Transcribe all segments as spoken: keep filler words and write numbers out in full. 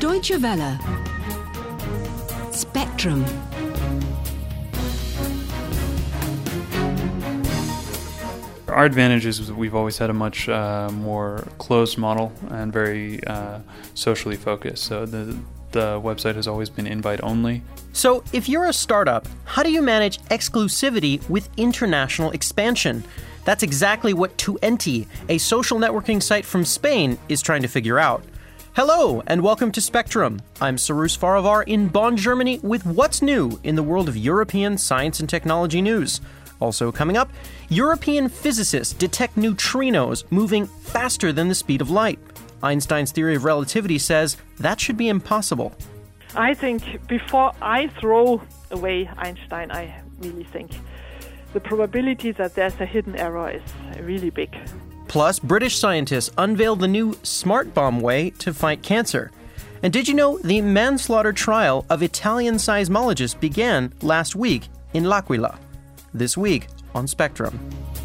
Deutsche Welle. Spectrum. Our advantage is that we've always had a much uh, more closed model and very uh, socially focused. So the the website has always been invite only. So if you're a startup, how do you manage exclusivity with international expansion? That's exactly what Tuenti, a social networking site from Spain, is trying to figure out. Hello, and welcome to Spectrum. I'm Cyrus Farivar in Bonn, Germany, with what's new in the world of European science and technology news. Also coming up, European physicists detect neutrinos moving faster than the speed of light. Einstein's theory of relativity says that should be impossible. I think before I throw away Einstein, I really think the probability that there's a hidden error is really big. Plus, British scientists unveiled the new smart bomb way to fight cancer. And did you know the manslaughter trial of Italian seismologists began last week in L'Aquila? This week on Spectrum.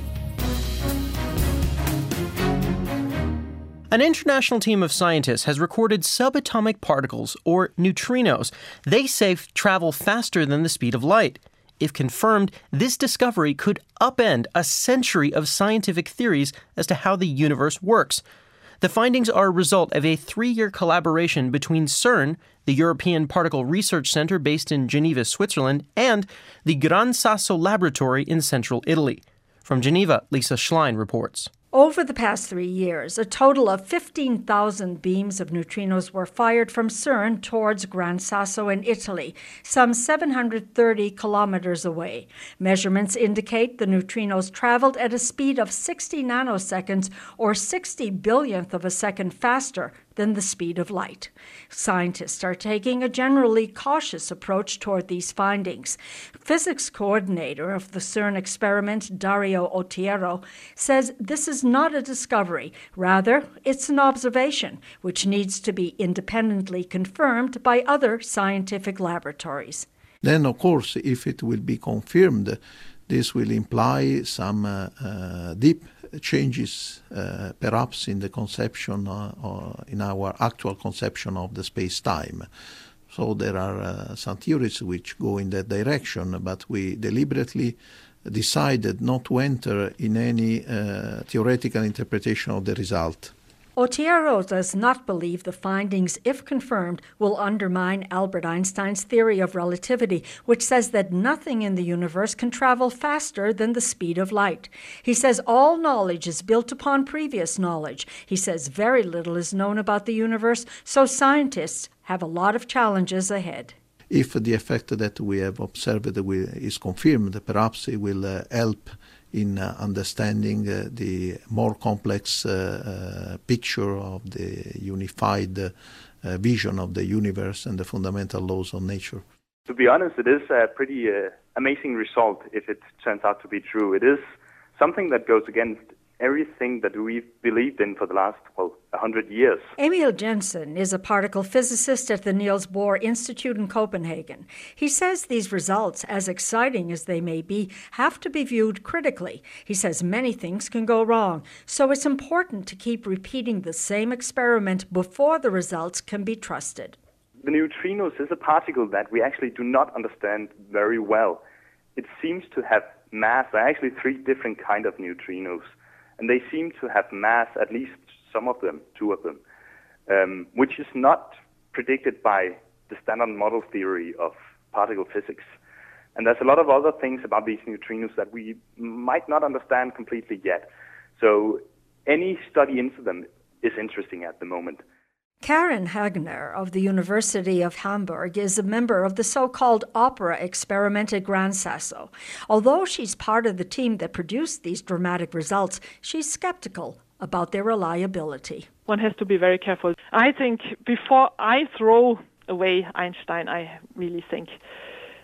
An international team of scientists has recorded subatomic particles, or neutrinos. They say travel faster than the speed of light. If confirmed, this discovery could upend a century of scientific theories as to how the universe works. The findings are a result of a three-year collaboration between CERN, the European Particle Research Center based in Geneva, Switzerland, and the Gran Sasso Laboratory in central Italy. From Geneva, Lisa Schlein reports. Over the past three years, a total of fifteen thousand beams of neutrinos were fired from CERN towards Gran Sasso in Italy, some seven hundred thirty kilometers away. Measurements indicate the neutrinos traveled at a speed of sixty nanoseconds, or sixty billionth of a second faster than the speed of light. Scientists are taking a generally cautious approach toward these findings. Physics coordinator of the CERN experiment, Dario Ottiero, says this is not a discovery. Rather, it's an observation, which needs to be independently confirmed by other scientific laboratories. Then, of course, if it will be confirmed, this will imply some uh, uh, deep changes, uh, perhaps in the conception, uh, or in our actual conception of the space-time. So there are uh, some theories which go in that direction, but we deliberately decided not to enter in any uh, theoretical interpretation of the result. Ottiero does not believe the findings, if confirmed, will undermine Albert Einstein's theory of relativity, which says that nothing in the universe can travel faster than the speed of light. He says all knowledge is built upon previous knowledge. He says very little is known about the universe, so scientists have a lot of challenges ahead. If the effect that we have observed is confirmed, perhaps it will uh, help in uh, understanding uh, the more complex uh, uh, picture of the unified uh, uh, vision of the universe and the fundamental laws of nature. To be honest, it is a pretty uh, amazing result if it turns out to be true. It is something that goes against everything that we've believed in for the last, well, one hundred years. Emil Jensen is a particle physicist at the Niels Bohr Institute in Copenhagen. He says these results, as exciting as they may be, have to be viewed critically. He says many things can go wrong, so it's important to keep repeating the same experiment before the results can be trusted. The neutrinos is a particle that we actually do not understand very well. It seems to have mass. There are actually three different kinds of neutrinos. And they seem to have mass, at least some of them, two of them, um, which is not predicted by the standard model theory of particle physics. And there's a lot of other things about these neutrinos that we might not understand completely yet. So any study into them is interesting at the moment. Karen Hagner of the University of Hamburg is a member of the so-called OPERA experiment at Gran Sasso. Although she's part of the team that produced these dramatic results, she's skeptical about their reliability. One has to be very careful. I think before I throw away Einstein, I really think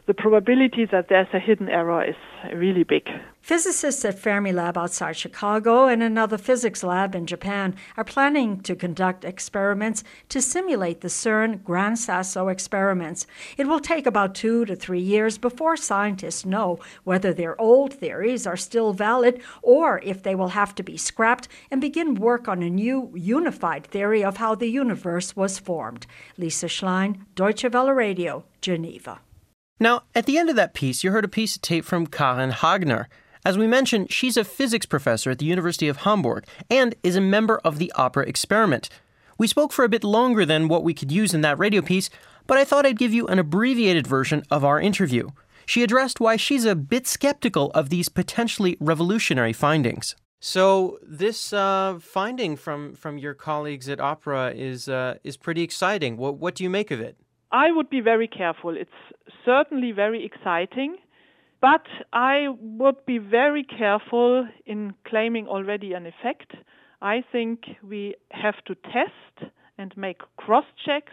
the probability that there's a hidden error is really big. Physicists at Fermilab outside Chicago and another physics lab in Japan are planning to conduct experiments to simulate the CERN Gran Sasso experiments. It will take about two to three years before scientists know whether their old theories are still valid or if they will have to be scrapped and begin work on a new unified theory of how the universe was formed. Lisa Schlein, Deutsche Welle Radio, Geneva. Now, at the end of that piece, you heard a piece of tape from Karin Hagner. As we mentioned, she's a physics professor at the University of Hamburg and is a member of the Opera experiment. We spoke for a bit longer than what we could use in that radio piece, but I thought I'd give you an abbreviated version of our interview. She addressed why she's a bit skeptical of these potentially revolutionary findings. So this uh, finding from, from your colleagues at Opera is uh, is pretty exciting. What, what do you make of it? I would be very careful. It's certainly very exciting, but I would be very careful in claiming already an effect. I think we have to test and make cross-checks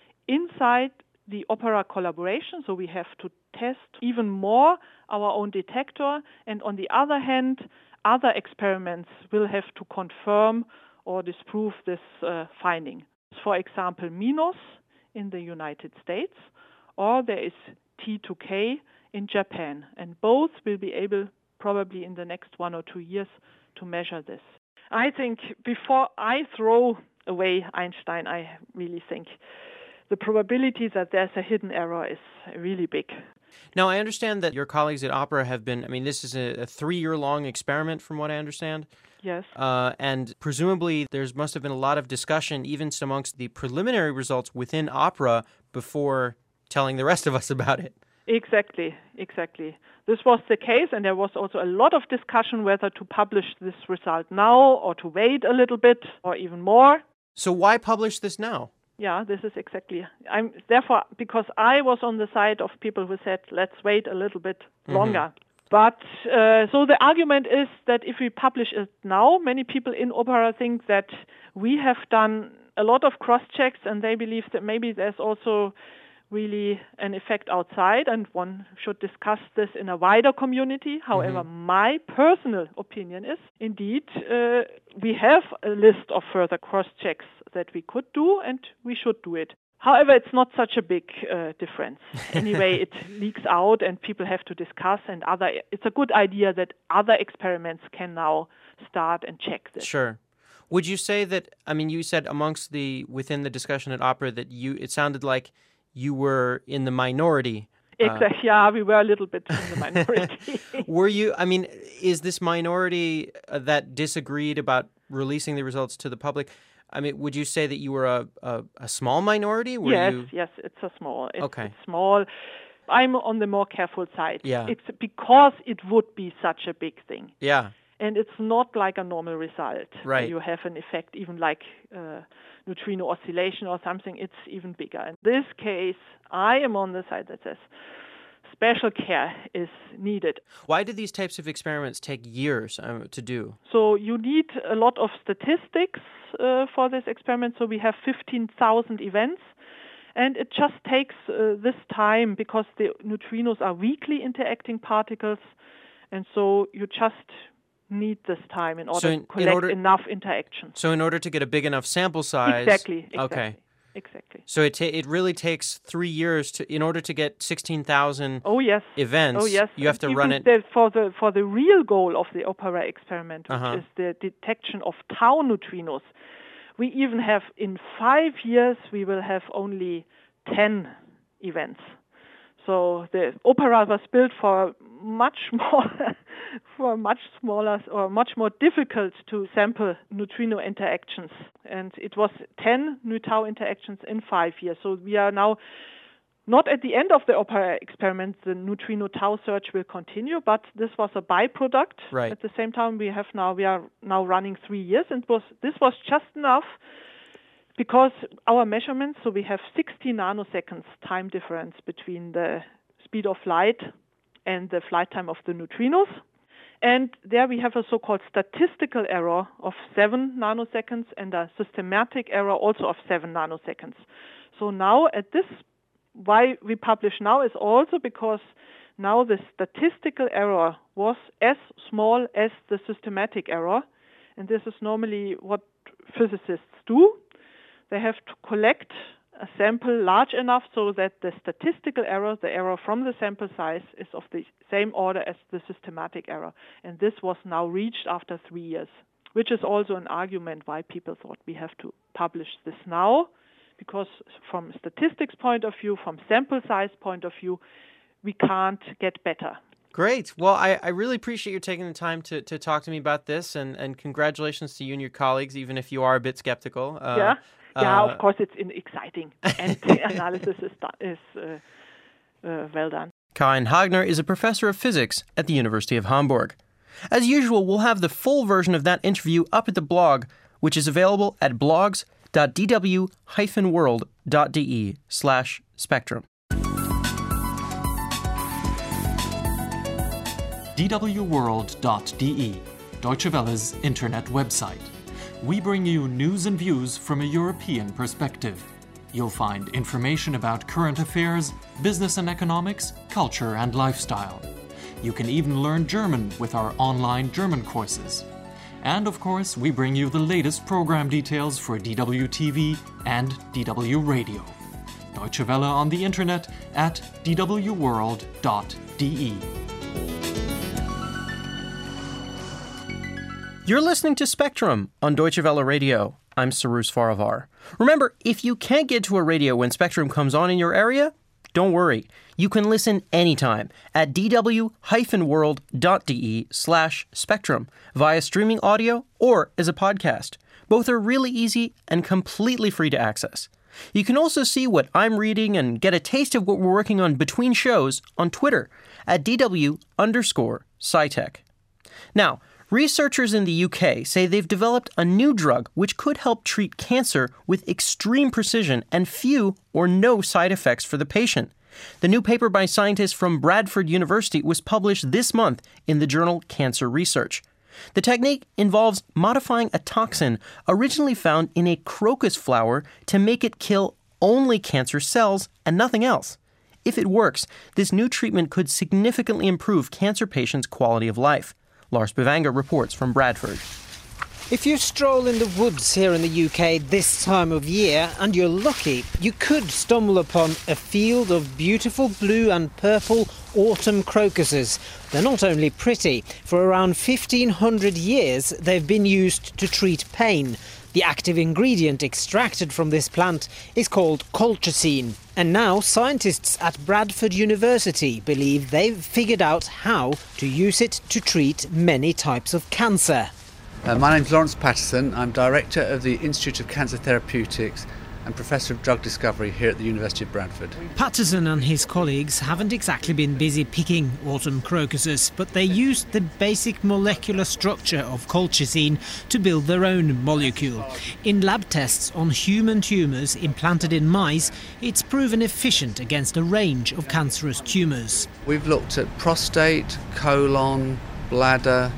inside the Opera collaboration, so we have to test even more our own detector, and on the other hand, other experiments will have to confirm or disprove this uh, finding. For example, MINOS in the United States, or there is T two K in Japan, and both will be able, probably in the next one or two years, to measure this. I think before I throw away Einstein, I really think the probability that there's a hidden error is really big. Now, I understand that your colleagues at Opera have been, I mean, this is a, a three-year-long experiment from what I understand. Yes. Uh, and presumably there must have been a lot of discussion even amongst the preliminary results within Opera before telling the rest of us about it. Exactly, exactly. This was the case, and there was also a lot of discussion whether to publish this result now or to wait a little bit or even more. So why publish this now? Yeah, this is exactly. I'm therefore, because I was on the side of people who said, let's wait a little bit longer. Mm-hmm. But uh, so the argument is that if we publish it now, many people in Opera think that we have done a lot of cross-checks and they believe that maybe there's also really an effect outside, and one should discuss this in a wider community. However, mm-hmm. my personal opinion is, indeed, uh, we have a list of further cross-checks that we could do, and we should do it. However, it's not such a big uh, difference. Anyway, it leaks out and people have to discuss, and other. It's a good idea that other experiments can now start and check this. Sure. Would you say that, I mean, you said amongst the, within the discussion at Opera that you, it sounded like you were in the minority. Exactly. Uh, yeah, we were a little bit in the minority. Were you, I mean, is this minority that disagreed about releasing the results to the public, I mean, would you say that you were a, a, a small minority? Were yes, you... yes, it's a small. It's, okay. It's small. I'm on the more careful side. Yeah. It's because it would be such a big thing. Yeah. And it's not like a normal result. Right. You have an effect, even like uh, neutrino oscillation or something, it's even bigger. In this case, I am on the side that says special care is needed. Why do these types of experiments take years uh, to do? So you need a lot of statistics uh, for this experiment. So we have fifteen thousand events. And it just takes uh, this time because the neutrinos are weakly interacting particles. And so you just need this time in order so in, to collect in order, enough interactions. So in order to get a big enough sample size... Exactly. exactly okay. Exactly. So it ta- it really takes three years to in order to get sixteen thousand oh, yes. events. Oh, yes. You have to Even run it... The, for, the, for the real goal of the Opera experiment, which uh-huh. is the detection of tau neutrinos, we even have, in five years, we will have only ten events. So the Opera was built for much more, for much smaller or much more difficult to sample neutrino interactions. And it was ten nu-tau interactions in five years. So we are now not at the end of the Opera experiment. The neutrino tau search will continue, but this was a byproduct. Right. At the same time, we have now we are now running three years, and was this was just enough. Because our measurements, so we have sixty nanoseconds time difference between the speed of light and the flight time of the neutrinos. And there we have a so-called statistical error of seven nanoseconds and a systematic error also of seven nanoseconds. So now at this why we publish now is also because now the statistical error was as small as the systematic error, and this is normally what physicists do. They have to collect a sample large enough so that the statistical error, the error from the sample size, is of the same order as the systematic error. And this was now reached after three years, which is also an argument why people thought we have to publish this now, because from a statistics point of view, from sample size point of view, we can't get better. Great. Well, I, I really appreciate you taking the time to, to talk to me about this, and, and congratulations to you and your colleagues, even if you are a bit skeptical. Uh, yeah, yeah. uh, Of course, it's in exciting, and the analysis is done, is uh, uh, well done. Karin Hagner is a professor of physics at the University of Hamburg. As usual, we'll have the full version of that interview up at the blog, which is available at blogs.dw-world.de slash spectrum. d w world dot d e, Deutsche Welle's internet website. We bring you news and views from a European perspective. You'll find information about current affairs, business and economics, culture and lifestyle. You can even learn German with our online German courses. And of course, we bring you the latest program details for D W T V and D W Radio. Deutsche Welle on the internet at d w world dot d e. You're listening to Spectrum on Deutsche Welle Radio. I'm Cyrus Farivar. Remember, if you can't get to a radio when Spectrum comes on in your area, don't worry. You can listen anytime at dw-world.de slash spectrum via streaming audio or as a podcast. Both are really easy and completely free to access. You can also see what I'm reading and get a taste of what we're working on between shows on Twitter at dw underscore SciTech. Now, researchers in the U K say they've developed a new drug which could help treat cancer with extreme precision and few or no side effects for the patient. The new paper by scientists from Bradford University was published this month in the journal Cancer Research. The technique involves modifying a toxin originally found in a crocus flower to make it kill only cancer cells and nothing else. If it works, this new treatment could significantly improve cancer patients' quality of life. Lars Bavanger reports from Bradford. If you stroll in the woods here in the U K this time of year, and you're lucky, you could stumble upon a field of beautiful blue and purple autumn crocuses. They're not only pretty, for around fifteen hundred years they've been used to treat pain. The active ingredient extracted from this plant is called colchicine. And now scientists at Bradford University believe they've figured out how to use it to treat many types of cancer. Uh, my name's Lawrence Patterson. I'm Director of the Institute of Cancer Therapeutics and Professor of Drug Discovery here at the University of Bradford. Patterson and his colleagues haven't exactly been busy picking autumn crocuses, but they used the basic molecular structure of colchicine to build their own molecule. In lab tests on human tumours implanted in mice, it's proven efficient against a range of cancerous tumours. We've looked at prostate, colon, bladder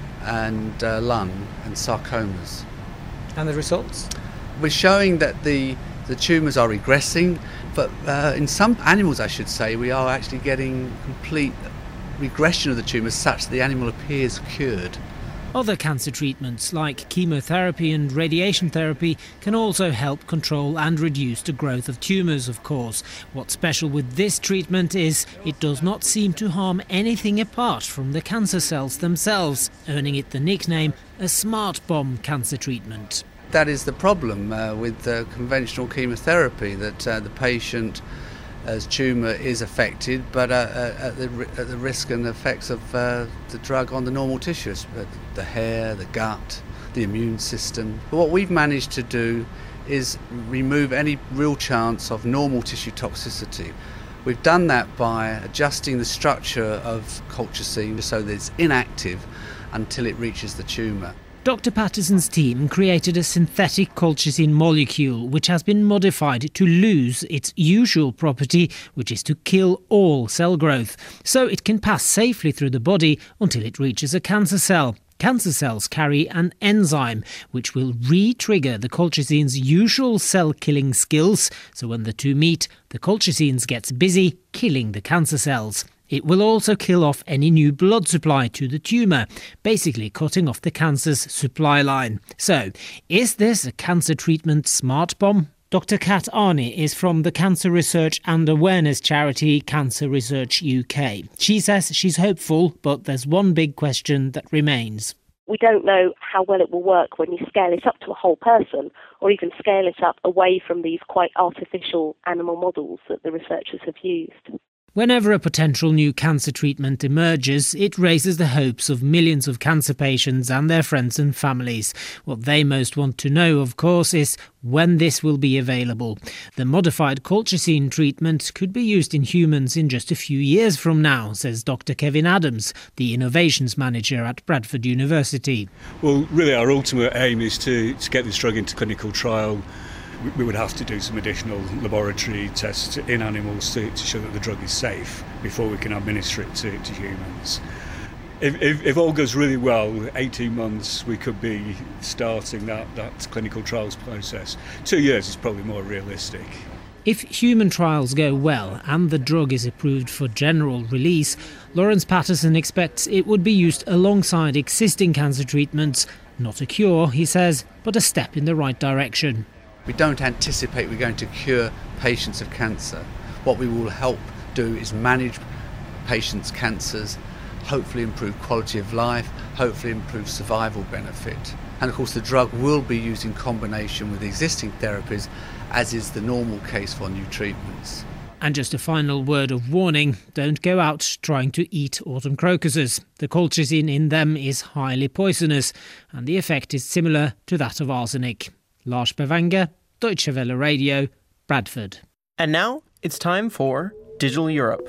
and uh, lung and sarcomas. And the results? We're showing that the, the tumours are regressing, but uh, in some animals, I should say, we are actually getting complete regression of the tumours such that the animal appears cured. Other cancer treatments like chemotherapy and radiation therapy can also help control and reduce the growth of tumours, of course. What's special with this treatment is it does not seem to harm anything apart from the cancer cells themselves, earning it the nickname a smart bomb cancer treatment. That is the problem uh, with uh, conventional chemotherapy, that uh, the patient as tumour is affected, but uh, uh, at, the, at the risk and effects of uh, the drug on the normal tissues, uh, the hair, the gut, the immune system. But what we've managed to do is remove any real chance of normal tissue toxicity. We've done that by adjusting the structure of colchicine so that it's inactive until it reaches the tumour. Doctor Patterson's team created a synthetic colchicine molecule which has been modified to lose its usual property, which is to kill all cell growth, so it can pass safely through the body until it reaches a cancer cell. Cancer cells carry an enzyme which will re-trigger the colchizine's usual cell-killing skills, so when the two meet, the colchicine gets busy killing the cancer cells. It will also kill off any new blood supply to the tumour, basically cutting off the cancer's supply line. So, is this a cancer treatment smart bomb? Doctor Kat Arney is from the cancer research and awareness charity Cancer Research U K. She says she's hopeful, but there's one big question that remains. We don't know how well it will work when you scale it up to a whole person, or even scale it up away from these quite artificial animal models that the researchers have used. Whenever a potential new cancer treatment emerges, it raises the hopes of millions of cancer patients and their friends and families. What they most want to know, of course, is when this will be available. The modified colchicine treatment could be used in humans in just a few years from now, says Doctor Kevin Adams, the innovations manager at Bradford University. Well, really our ultimate aim is to, to get this drug into clinical trial. We would have to do some additional laboratory tests in animals to, to show that the drug is safe before we can administer it to, to humans. If, if, if all goes really well, eighteen months we could be starting that, that clinical trials process. Two years is probably more realistic. If human trials go well and the drug is approved for general release, Lawrence Patterson expects it would be used alongside existing cancer treatments. Not a cure, he says, but a step in the right direction. We don't anticipate we're going to cure patients of cancer. What we will help do is manage patients' cancers, hopefully improve quality of life, hopefully improve survival benefit. And of course the drug will be used in combination with existing therapies, as is the normal case for new treatments. And just a final word of warning, don't go out trying to eat autumn crocuses. The colchicine in them is highly poisonous, and the effect is similar to that of arsenic. Lars Bavanger, Deutsche Welle Radio, Bradford. And now it's time for Digital Europe.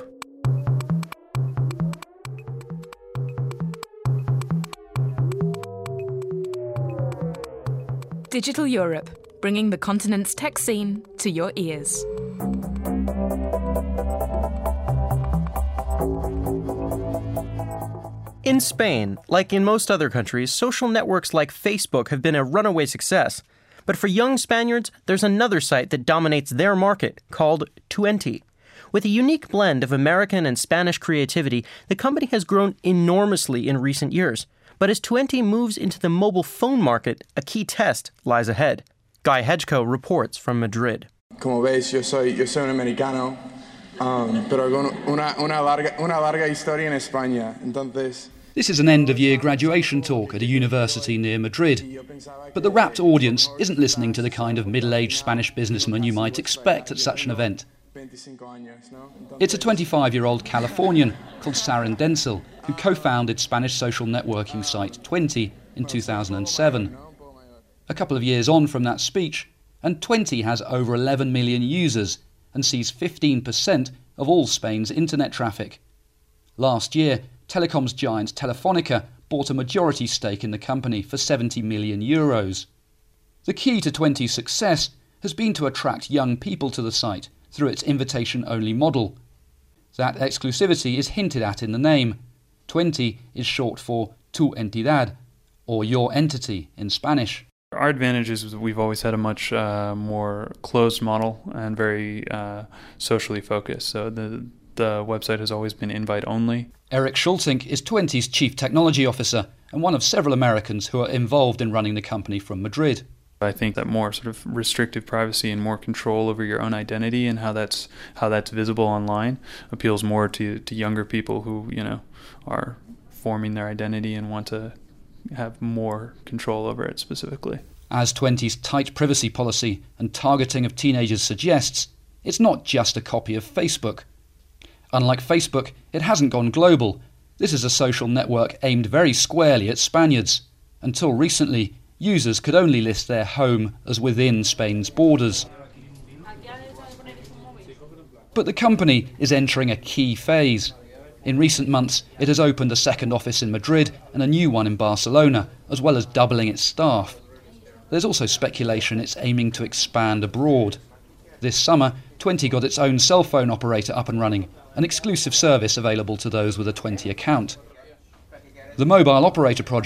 Digital Europe, bringing the continent's tech scene to your ears. In Spain, like in most other countries, social networks like Facebook have been a runaway success. But for young Spaniards, there's another site that dominates their market, called Tuenti. With a unique blend of American and Spanish creativity, the company has grown enormously in recent years. But as Tuenti moves into the mobile phone market, a key test lies ahead. Guy Hedgecoe reports from Madrid. Como veis, yo soy, yo soy un americano, um, pero con una, una, larga, una larga historia en España. Entonces... This is an end-of-year graduation talk at a university near Madrid. But the rapt audience isn't listening to the kind of middle-aged Spanish businessman you might expect at such an event. It's a twenty-five-year-old Californian called Saren Denzel who co-founded Spanish social networking site Tuenti in two thousand seven. A couple of years on from that speech, and Tuenti has over eleven million users and sees fifteen percent of all Spain's internet traffic. Last year, telecoms giant Telefonica bought a majority stake in the company for seventy million euros. The key to Tuenti's success has been to attract young people to the site through its invitation-only model. That exclusivity is hinted at in the name. Tuenti is short for Tu Entidad, or your entity in Spanish. Our advantage is we've always had a much uh, more closed model and very uh, socially focused. So the the website has always been invite-only. Eric Schultink is Tuenti's chief technology officer and one of several Americans who are involved in running the company from Madrid. I think that more sort of restrictive privacy and more control over your own identity and how that's how that's visible online appeals more to, to younger people who, you know, are forming their identity and want to have more control over it specifically. As Tuenti's tight privacy policy and targeting of teenagers suggests, it's not just a copy of Facebook. Unlike Facebook, it hasn't gone global. This is a social network aimed very squarely at Spaniards. Until recently, users could only list their home as within Spain's borders. But the company is entering a key phase. In recent months, it has opened a second office in Madrid and a new one in Barcelona, as well as doubling its staff. There's also speculation it's aiming to expand abroad. This summer, Tuenti got its own cell phone operator up and running, an exclusive service available to those with a Tuenti account. The mobile operator project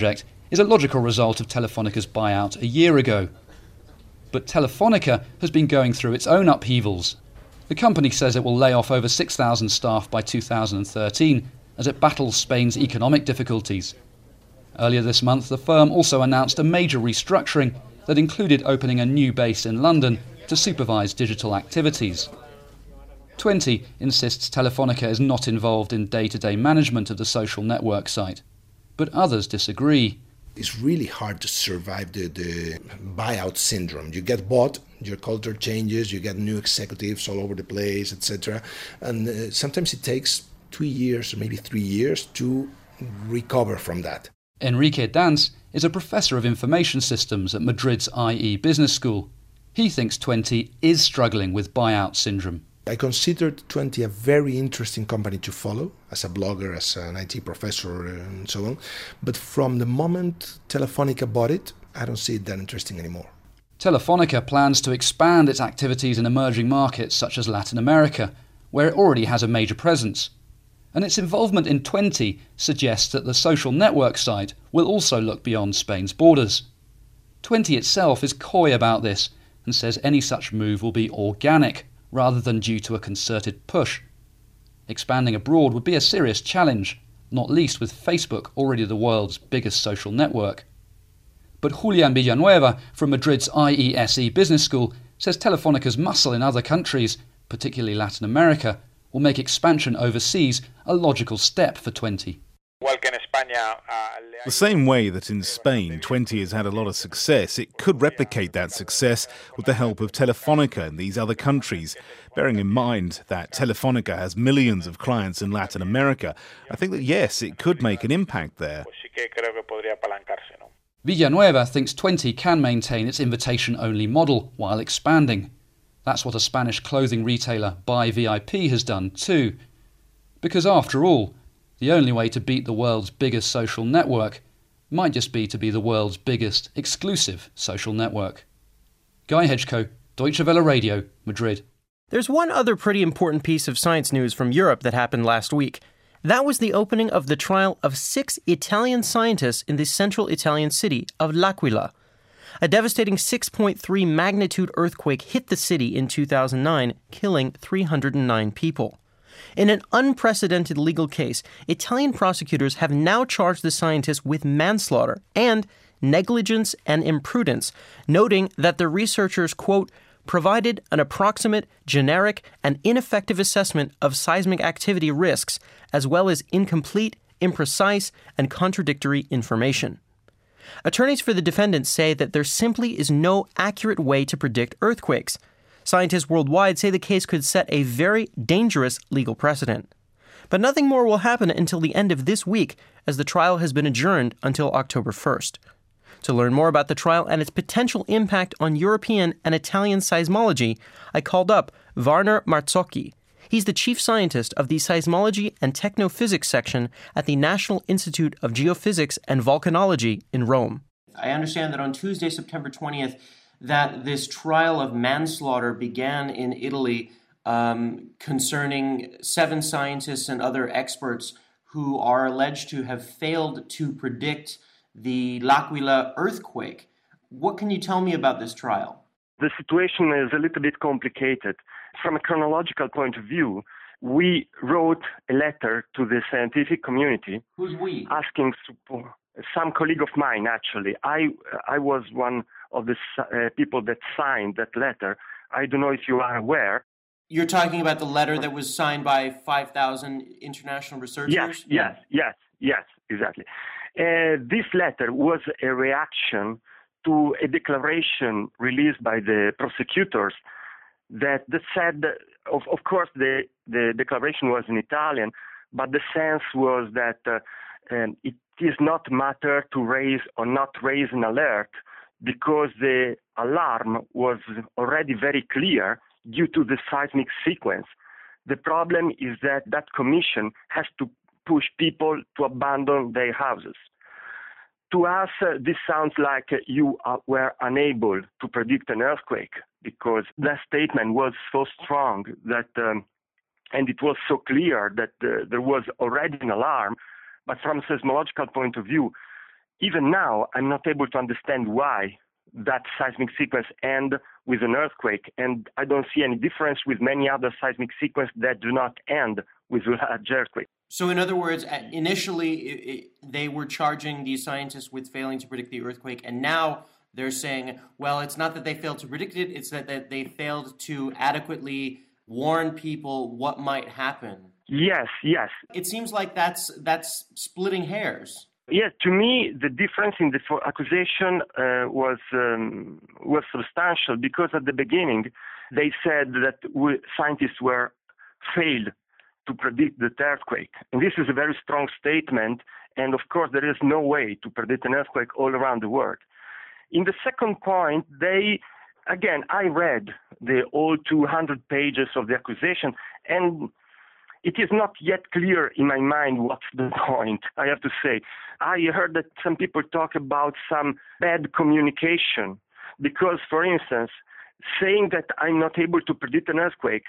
is a logical result of Telefónica's buyout a year ago. But Telefónica has been going through its own upheavals. The company says it will lay off over six thousand staff by two thousand thirteen as it battles Spain's economic difficulties. Earlier this month, the firm also announced a major restructuring that included opening a new base in London to supervise digital activities. Twenty insists Telefónica is not involved in day-to-day management of the social network site, but others disagree. It's really hard to survive the, the buyout syndrome. You get bought, your culture changes, you get new executives all over the place, et cetera. And uh, sometimes it takes two years or maybe three years to recover from that. Enrique Dans is a professor of information systems at Madrid's I E Business School. He thinks Twenty is struggling with buyout syndrome. I considered Twenty a very interesting company to follow as a blogger, as an I T professor and so on. But from the moment Telefónica bought it, I don't see it that interesting anymore. Telefónica plans to expand its activities in emerging markets such as Latin America, where it already has a major presence. And its involvement in Twenty suggests that the social network site will also look beyond Spain's borders. Twenty itself is coy about this and says any such move will be organic, rather than due to a concerted push. Expanding abroad would be a serious challenge, not least with Facebook already the world's biggest social network. But Julian Villanueva from Madrid's I E S E Business School says Telefónica's muscle in other countries, particularly Latin America, will make expansion overseas a logical step for Twenty. The same way that in Spain Twenty has had a lot of success, it could replicate that success with the help of Telefónica in these other countries. Bearing in mind that Telefónica has millions of clients in Latin America, I think that yes, it could make an impact there. Villanueva thinks Twenty can maintain its invitation-only model while expanding. That's what a Spanish clothing retailer, Buy V I P, has done too. Because after all, the only way to beat the world's biggest social network might just be to be the world's biggest exclusive social network. Guy Hedgecoe, Deutsche Welle Radio, Madrid. There's one other pretty important piece of science news from Europe that happened last week. That was the opening of the trial of six Italian scientists in the central Italian city of L'Aquila. A devastating six point three magnitude earthquake hit the city in two thousand nine, killing three hundred nine people. In an unprecedented legal case, Italian prosecutors have now charged the scientists with manslaughter and negligence and imprudence, noting that the researchers, quote, provided an approximate, generic, and ineffective assessment of seismic activity risks, as well as incomplete, imprecise, and contradictory information. Attorneys for the defendants say that there simply is no accurate way to predict earthquakes. Scientists worldwide say the case could set a very dangerous legal precedent. But nothing more will happen until the end of this week, as the trial has been adjourned until October first. To learn more about the trial and its potential impact on European and Italian seismology, I called up Warner Marzocchi. He's the chief scientist of the Seismology and Technophysics section at the National Institute of Geophysics and Volcanology in Rome. I understand that on Tuesday, September twentieth, that this trial of manslaughter began in Italy um, concerning seven scientists and other experts who are alleged to have failed to predict the L'Aquila earthquake. What can you tell me about this trial? The situation is a little bit complicated. From a chronological point of view, we wrote a letter to the scientific community. Who's we? Asking support. Some colleague of mine, actually. I I was one of the uh, people that signed that letter. I don't know if you are aware. You're talking about the letter that was signed by five thousand international researchers? Yes, yes, yes, yes, exactly. Uh, this letter was a reaction to a declaration released by the prosecutors that, that said, of, of course, the, the declaration was in Italian, but the sense was that uh, um, it is not matter to raise or not raise an alert because the alarm was already very clear due to the seismic sequence. The problem is that that commission has to push people to abandon their houses. To us, uh, this sounds like uh, you uh, were unable to predict an earthquake because that statement was so strong that, um, and it was so clear that uh, there was already an alarm. But from a seismological point of view, even now, I'm not able to understand why that seismic sequence end with an earthquake, and I don't see any difference with many other seismic sequences that do not end with a large earthquake. So in other words, initially it, it, they were charging these scientists with failing to predict the earthquake, and now they're saying, well, it's not that they failed to predict it, it's that, that they failed to adequately warn people what might happen. Yes, yes. It seems like that's that's splitting hairs. Yes, to me, the difference in the accusation uh, was um, was substantial, because at the beginning they said that we, scientists were failed to predict the earthquake. And this is a very strong statement, and of course there is no way to predict an earthquake all around the world. In the second point, they, again, I read the all two hundred pages of the accusation, and it is not yet clear in my mind what's the point, I have to say. I heard that some people talk about some bad communication, because, for instance, saying that I'm not able to predict an earthquake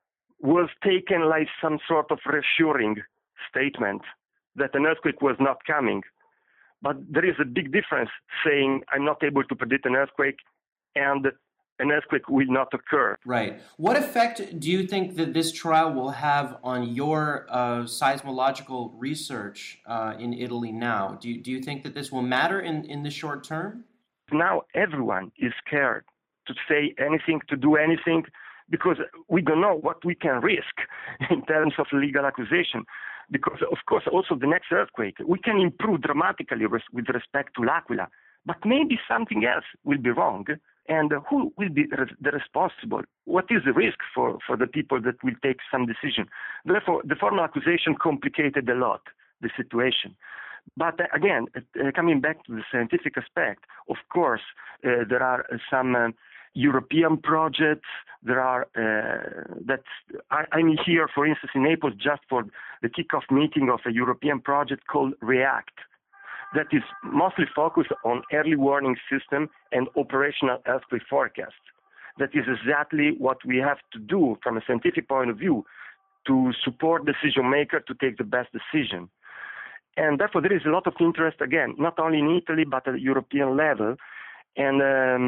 was taken like some sort of reassuring statement that an earthquake was not coming. But there is a big difference saying I'm not able to predict an earthquake and an earthquake will not occur. Right. What effect do you think that this trial will have on your uh, seismological research uh, in Italy now? Do you, do you think that this will matter in, in the short term? Now everyone is scared to say anything, to do anything, because we don't know what we can risk in terms of legal accusation. Because, of course, also the next earthquake, we can improve dramatically res- with respect to L'Aquila, but maybe something else will be wrong. And who will be res- the responsible? What is the risk for, for the people that will take some decision? Therefore, the formal accusation complicated a lot the situation. But uh, again, uh, coming back to the scientific aspect, of course, uh, there are uh, some uh, European projects. There are uh, that I, I'm here, for instance, in Naples, just for the kickoff meeting of a European project called REACT, that is mostly focused on early warning system and operational earthquake forecast. That is exactly what we have to do from a scientific point of view to support decision maker to take the best decision. And therefore there is a lot of interest, again, not only in Italy, but at the European level. And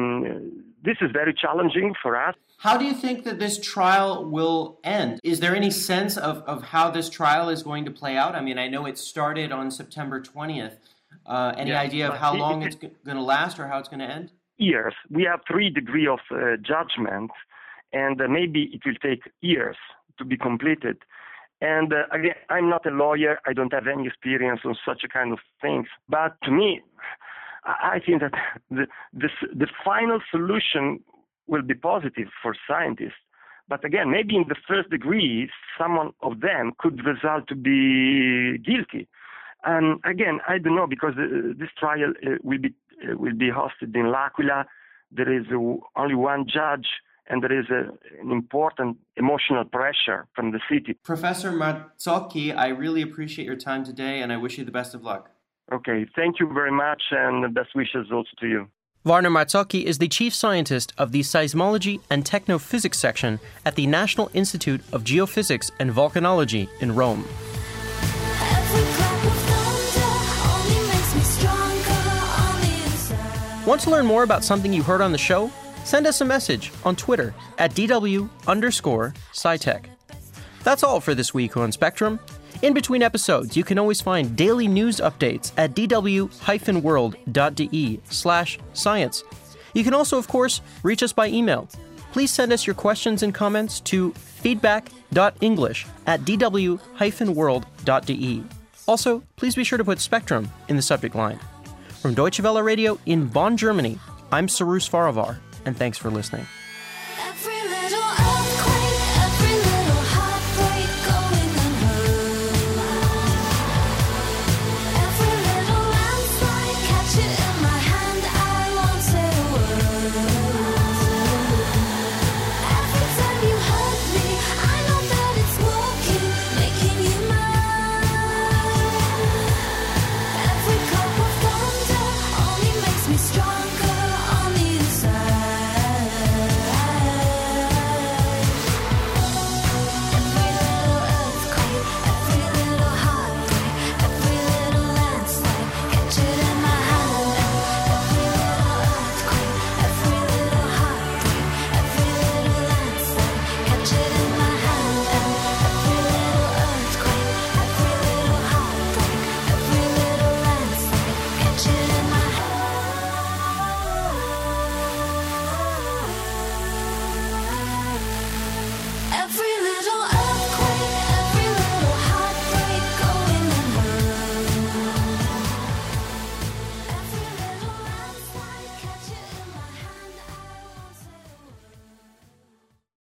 um, this is very challenging for us. How do you think that this trial will end? Is there any sense of, of how this trial is going to play out? I mean, I know it started on September twentieth. Uh, any Yeah, idea of but how it- long it- it's going to last or how it's going to end? Years. We have three degree of uh, judgment, and uh, maybe it will take years to be completed. And uh, again, I'm not a lawyer. I don't have any experience on such a kind of things. But to me, I I think that the, the, the final solution will be positive for scientists. But again, maybe in the first degree, someone of them could result to be guilty. And again, I don't know, because uh, this trial uh, will be uh, will be hosted in L'Aquila. There is uh, only one judge, and there is a, an important emotional pressure from the city. Professor Marzocchi, I really appreciate your time today, and I wish you the best of luck. Okay, thank you very much, and best wishes also to you. Warner Marzocchi is the chief scientist of the Seismology and Technophysics section at the National Institute of Geophysics and Volcanology in Rome. Want to learn more about something you heard on the show? Send us a message on Twitter at DW underscore SciTech. That's all for this week on Spectrum. In between episodes, you can always find daily news updates at dw-world.de slash science. You can also, of course, reach us by email. Please send us your questions and comments to feedback.english at dw-world.de. Also, please be sure to put Spectrum in the subject line. From Deutsche Welle Radio in Bonn, Germany, I'm Cyrus Farivar, and thanks for listening. Every little